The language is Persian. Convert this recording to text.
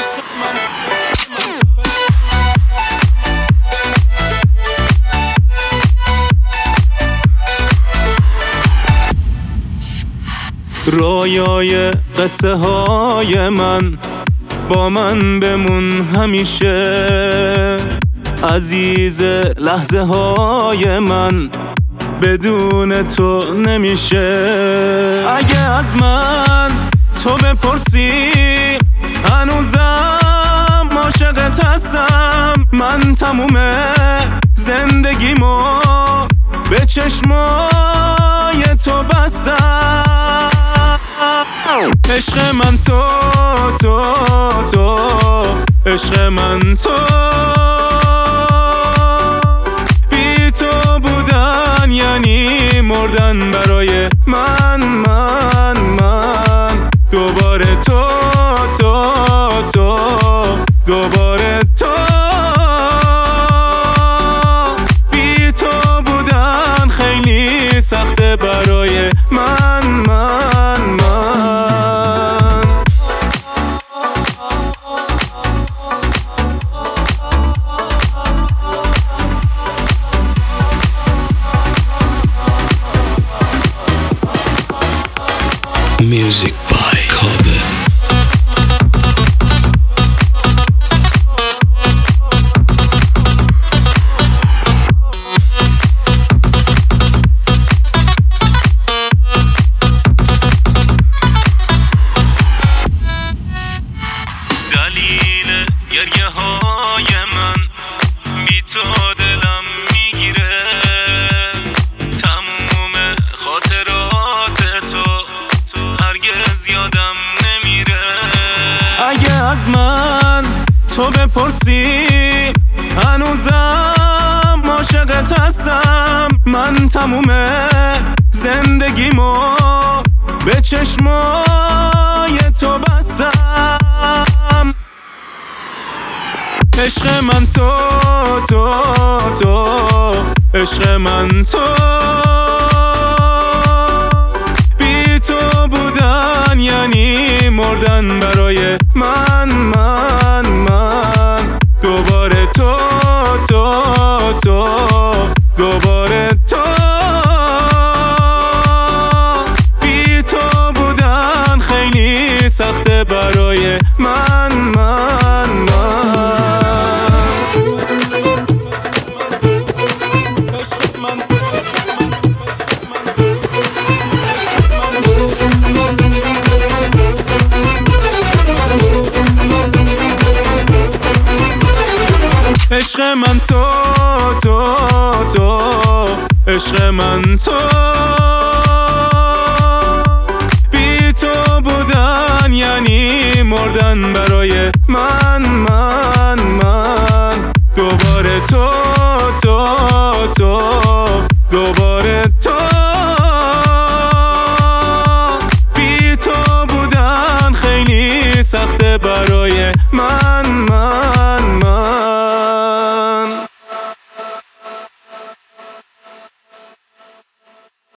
رویای قصه های من با من بمون همیشه، عزیز لحظه های من بدون تو نمیشه. اگه از من تو بپرسی هنوزم عاشقت هستم، من تموم زندگیمو به چشمای تو بستم. عشق من تو عشق من تو، بی تو بودن یعنی مردن برای من دوباره تو دوباره تو، بی تو بودن خیلی سخته برای من Music by Kobe. دلیل گریه های من بی تو دلم میگیره، تموم خاطرات تو هرگز یادم نمیره. اگه از من تو بپرسی هنوزم عاشقت هستم، من تموم زندگیمو به چشمای تو بستم. عشق من تو عشق من تو، بی تو بودن یعنی مردن برای من دوباره تو دوباره تو، بی تو بودن خیلی سخته برای من عشق من تو عشق من تو، بی تو بودن یعنی مردن برای من دوباره تو دوباره تو، بی تو بودن خیلی سخته برای من